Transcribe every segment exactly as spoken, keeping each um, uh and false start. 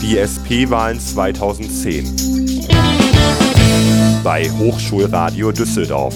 Die S P-Wahlen zweitausendzehn. Bei Hochschulradio Düsseldorf.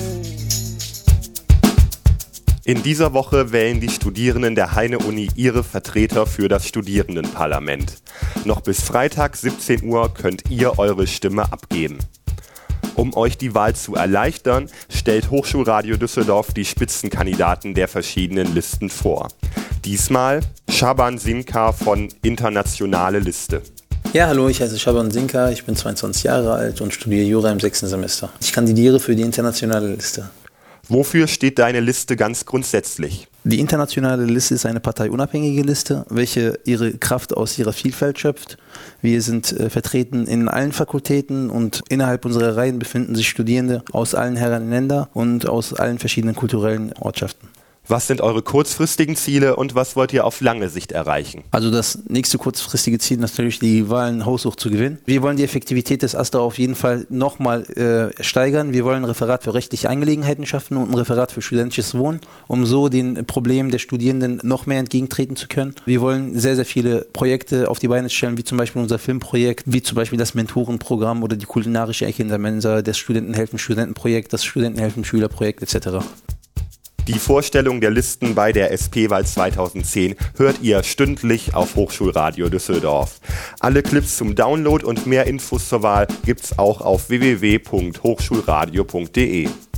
In dieser Woche wählen die Studierenden der Heine-Uni ihre Vertreter für das Studierendenparlament. Noch bis Freitag siebzehn Uhr könnt ihr eure Stimme abgeben. Um euch die Wahl zu erleichtern, stellt Hochschulradio Düsseldorf die Spitzenkandidaten der verschiedenen Listen vor. Diesmal Schaban Sinka von Internationale Liste. Ja, hallo, ich heiße Schaban Sinka, ich bin zweiundzwanzig Jahre alt und studiere Jura im sechsten Semester. Ich kandidiere für die Internationale Liste. Wofür steht deine Liste ganz grundsätzlich? Die Internationale Liste ist eine parteiunabhängige Liste, welche ihre Kraft aus ihrer Vielfalt schöpft. Wir sind äh, vertreten in allen Fakultäten und innerhalb unserer Reihen befinden sich Studierende aus allen Herren Ländern und aus allen verschiedenen kulturellen Ortschaften. Was sind eure kurzfristigen Ziele und was wollt ihr auf lange Sicht erreichen? Also das nächste kurzfristige Ziel ist natürlich, die Wahlen haushoch zu gewinnen. Wir wollen die Effektivität des AStA auf jeden Fall nochmal äh, steigern. Wir wollen ein Referat für rechtliche Angelegenheiten schaffen und ein Referat für studentisches Wohnen, um so den Problemen der Studierenden noch mehr entgegentreten zu können. Wir wollen sehr, sehr viele Projekte auf die Beine stellen, wie zum Beispiel unser Filmprojekt, wie zum Beispiel das Mentorenprogramm oder die kulinarische Ecke in der Mensa, das Studentenhelfen-Studentenprojekt, das Studentenhelfen-Schülerprojekt et cetera. Die Vorstellung der Listen bei der S P-Wahl zweitausendzehn hört ihr stündlich auf Hochschulradio Düsseldorf. Alle Clips zum Download und mehr Infos zur Wahl gibt's auch auf w w w punkt hochschulradio punkt de.